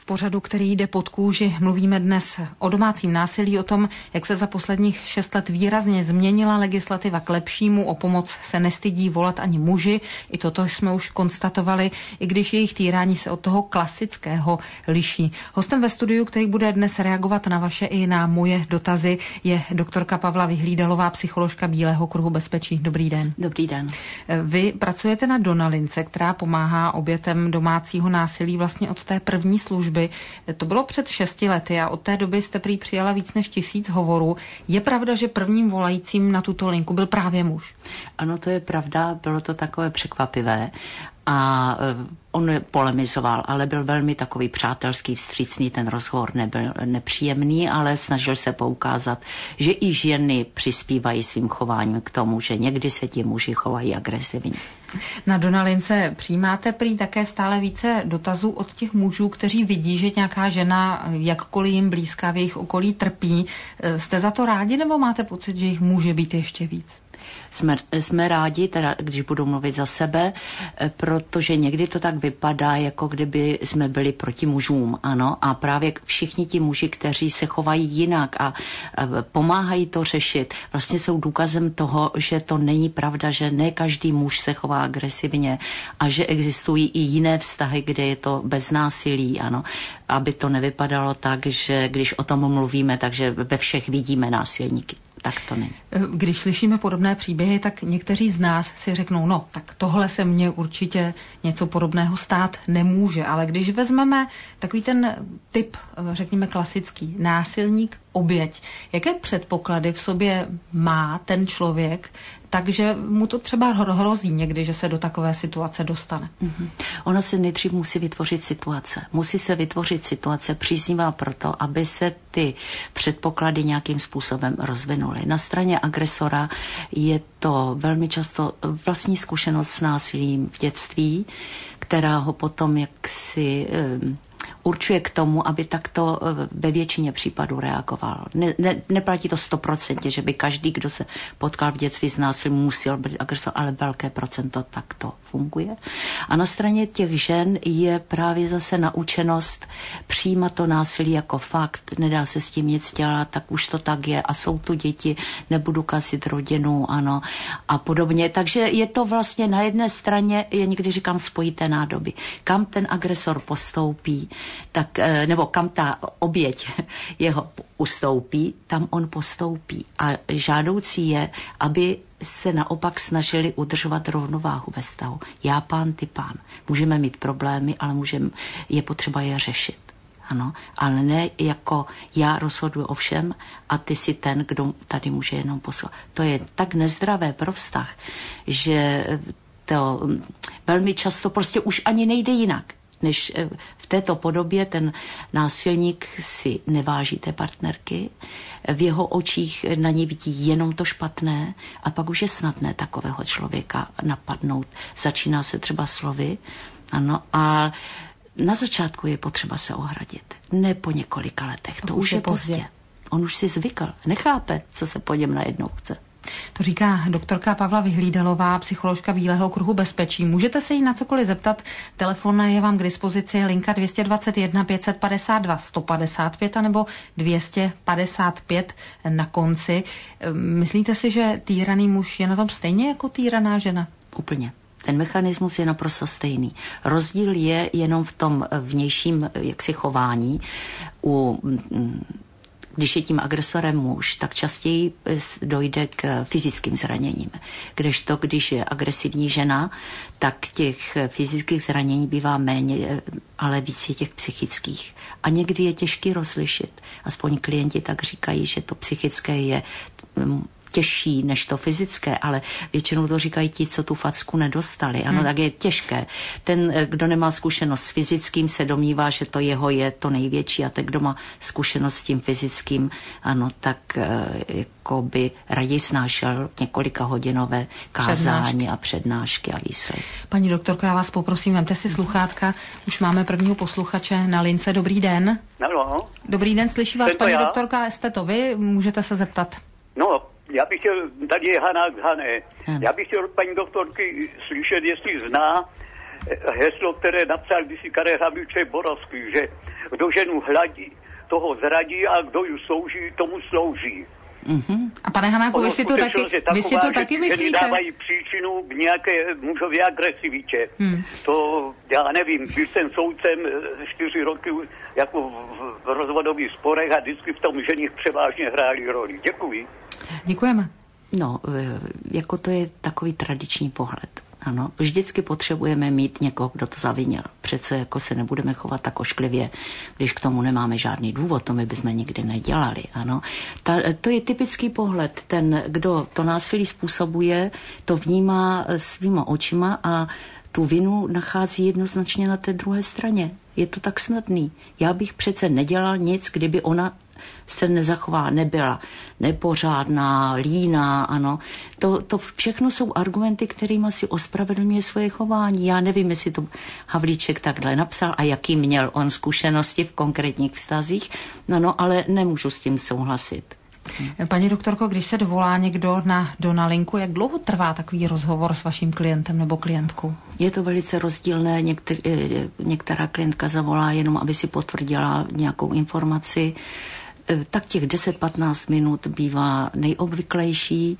pořadu, který jde pod kůži, mluvíme dnes o domácím násilí, o tom, jak se za posledních 6 let výrazně změnila legislativa k lepšímu, o pomoc se nestydí volat ani muži. I toto jsme už konstatovali, i když jejich týrání se od toho klasického liší. Hostem ve studiu, který bude dnes reagovat na vaše i na moje dotazy, je doktorka Pavla Vyhlídalová, psycholožka Bílého kruhu bezpečí. Dobrý den. Dobrý den. Vy pracujete na Donalince, která pomáhá obětem domácího násilí vlastně od té první služby. To bylo před 6 lety a od té doby jste prý přijala víc než 1000 hovorů. Je pravda, že prvním volajícím na tuto linku byl právě muž? Ano, to je pravda, bylo to takové překvapivé. A on polemizoval, ale byl velmi takový přátelský, vstřícný, ten rozhovor nebyl nepříjemný, ale snažil se poukázat, že i ženy přispívají svým chováním k tomu, že někdy se ti muži chovají agresivně. Na Donalince přijímáte prý také stále více dotazů od těch mužů, kteří vidí, že nějaká žena, jakkoliv jim blízká, v jejich okolí trpí. Jste za to rádi, nebo máte pocit, že jich může být ještě víc? Jsme rádi, teda, když budu mluvit za sebe, protože někdy to tak vypadá, jako kdyby jsme byli proti mužům, ano, a právě všichni ti muži, kteří se chovají jinak a pomáhají to řešit, vlastně jsou důkazem toho, že to není pravda, že ne každý muž se chová agresivně a že existují i jiné vztahy, kde je to bez násilí, ano, aby to nevypadalo tak, že když o tom mluvíme, takže ve všech vidíme násilníky. Tak to není. Když slyšíme podobné příběhy, tak někteří z nás si řeknou, no, tak tohle se mně určitě něco podobného stát nemůže. Ale když vezmeme takový ten typ, řekněme klasický, násilník, oběť, jaké předpoklady v sobě má ten člověk, takže mu to třeba hrozí někdy, že se do takové situace dostane. Ona se nejdřív musí vytvořit situace. Musí se vytvořit situace příznivá proto, aby se ty předpoklady nějakým způsobem rozvinuly. Na straně agresora je to velmi často vlastní zkušenost s násilím v dětství, která ho potom jaksi určuje k tomu, aby takto ve většině případů reagoval. Neplatí to 100%, že by každý, kdo se potkal v dětství s násilím, musel být agresor, ale velké procento takto funguje. A na straně těch žen je právě zase naučenost přijímat to násilí jako fakt, nedá se s tím nic dělat, tak už to tak je a jsou tu děti, nebudu kazit rodinu, ano, a podobně. Takže je to vlastně na jedné straně, já někdy říkám spojité nádoby. Kam ten agresor postoupí, tak, nebo kam ta oběť jeho ustoupí, tam on postoupí. A žádoucí je, aby se naopak snažili udržovat rovnováhu ve vztahu. Já pán, ty pán. Můžeme mít problémy, ale je potřeba je řešit. Ano, ale ne jako já rozhoduji o všem a ty si ten, kdo tady může jenom poslat. To je tak nezdravé pro vztah, že to velmi často prostě už ani nejde jinak, než v této podobě ten násilník si neváží té partnerky, v jeho očích na ní vidí jenom to špatné a pak už je snadné takového člověka napadnout. Začíná se třeba slovy, ano, a na začátku je potřeba se ohradit. Ne po několika letech, to už je pozdě. On už si zvykl, nechápe, co se po něm najednou chce. To říká doktorka Pavla Vyhlídalová, psycholožka Bílého kruhu bezpečí. Můžete se jí na cokoliv zeptat. Telefon je vám k dispozici, linka 221 552 155 nebo 255 na konci. Myslíte si, že týraný muž je na tom stejně jako týraná žena? Úplně. Ten mechanismus je naprosto stejný. Rozdíl je jenom v tom vnějším jaksi chování. Když je tím agresorem muž, tak častěji dojde k fyzickým zraněním. Kdežto, když je agresivní žena, tak těch fyzických zranění bývá méně, ale víc je těch psychických. A někdy je těžké rozlišit. Aspoň klienti tak říkají, že to psychické je těžší než to fyzické, ale většinou to říkají ti, co tu facku nedostali. Ano, tak je těžké. Ten, kdo nemá zkušenost s fyzickým, se domnívá, že to jeho je to největší a ten, kdo má zkušenost s tím fyzickým, ano, tak jako by raději snášel několika hodinové kázání a přednášky a výslech. Paní doktorko, já vás poprosím, vemte si sluchátka. Už máme prvního posluchače na lince. Dobrý den. Ano. Dobrý den, slyší vás paní doktorka, jste to vy? Můžete se zeptat. No, já bych chtěl, tady je Hana z Hané, já bych chtěl paní doktorky slyšet, jestli zná heslo, které napsal kdysi Karel Havlíček Borovský, že kdo ženu hladí, toho zradí a kdo ji slouží, tomu slouží. Mm-hmm. A pane Hanáku, vy si to taky myslíte? Ženy dávají příčinu k nějaké mužové agresivitě. To já nevím, byl jsem soudcem 4 roky jako v rozvodových sporech a vždycky v tom ženích převážně hráli roli. Děkuji. Děkujeme. No, jako to je takový tradiční pohled. Ano, vždycky potřebujeme mít někoho, kdo to zavinil. Přece jako se nebudeme chovat tak ošklivě, když k tomu nemáme žádný důvod, to my bychom nikdy nedělali. Ano. To je typický pohled. Ten, kdo to násilí způsobuje, to vnímá svýma očima a tu vinu nachází jednoznačně na té druhé straně. Je to tak snadný. Já bych přece nedělal nic, kdyby ona se nezachová, nebyla nepořádná, líná, ano. To všechno jsou argumenty, kterými si ospravedlňuje svoje chování. Já nevím, jestli to Havlíček takhle napsal a jaký měl on zkušenosti v konkrétních vztazích, no, ale nemůžu s tím souhlasit. Paní doktorko, když se dovolá někdo na donalinku, jak dlouho trvá takový rozhovor s vaším klientem nebo klientkou? Je to velice rozdílné. Některá klientka zavolá jenom, aby si potvrdila nějakou informaci. Tak těch 10-15 minut bývá nejobvyklejší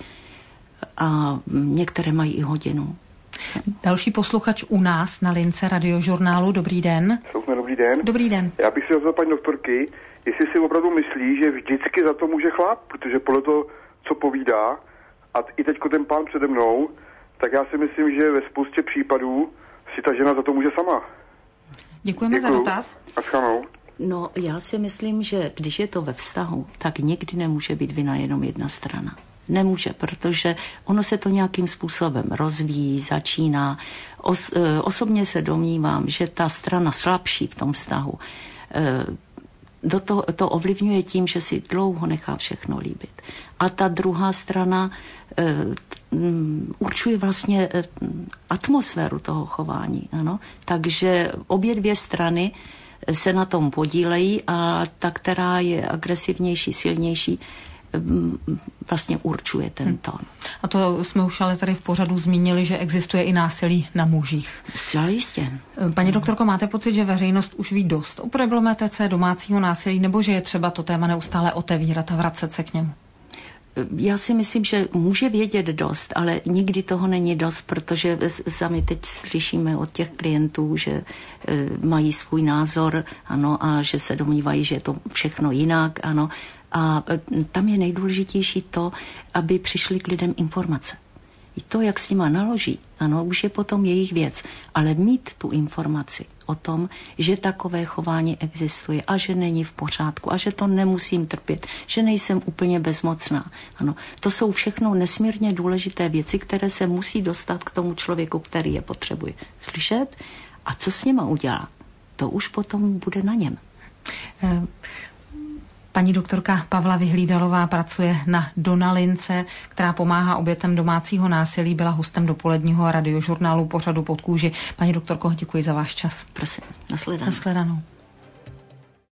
a některé mají i hodinu. Další posluchač u nás na lince Radiožurnálu. Dobrý den. Dobrý den. Dobrý den. Já bych si rozhodl paní doktorky, jestli si opravdu myslí, že vždycky za to může chlap, protože podle toho, co povídá, a i teďko ten pán přede mnou, tak já si myslím, že ve spoustě případů si ta žena za to může sama. Děkujeme za dotaz. Naschledanou. No, já si myslím, že když je to ve vztahu, tak někdy nemůže být vina jenom jedna strana. Nemůže, protože ono se to nějakým způsobem rozvíjí, začíná. Osobně se domnívám, že ta strana slabší v tom vztahu to ovlivňuje tím, že si dlouho nechá všechno líbit. A ta druhá strana určuje vlastně atmosféru toho chování. Ano? Takže obě dvě strany se na tom podílejí a ta, která je agresivnější, silnější, vlastně určuje ten tón. A to jsme už ale tady v pořadu zmínili, že existuje i násilí na mužích. Zcela jistě. Paní doktorko, máte pocit, že veřejnost už ví dost o problematice domácího násilí, nebo že je třeba to téma neustále otevírat a vracet se k němu? Já si myslím, že může vědět dost, ale nikdy toho není dost, protože sami teď slyšíme od těch klientů, že mají svůj názor, ano, a že se domnívají, že je to všechno jinak, ano. A tam je nejdůležitější to, aby přišly k lidem informace. I to, jak s nima naloží, ano, už je potom jejich věc. Ale mít tu informaci o tom, že takové chování existuje a že není v pořádku a že to nemusím trpět, že nejsem úplně bezmocná. Ano, to jsou všechno nesmírně důležité věci, které se musí dostat k tomu člověku, který je potřebuje slyšet. A co s nima udělá, to už potom bude na něm. Paní doktorka Pavla Vyhlídalová pracuje na Donalince, která pomáhá obětem domácího násilí. Byla hostem dopoledního Radiožurnálu pořadu Pod kůži. Paní doktorko, děkuji za váš čas. Prosím, nashledanou. Nashledanou.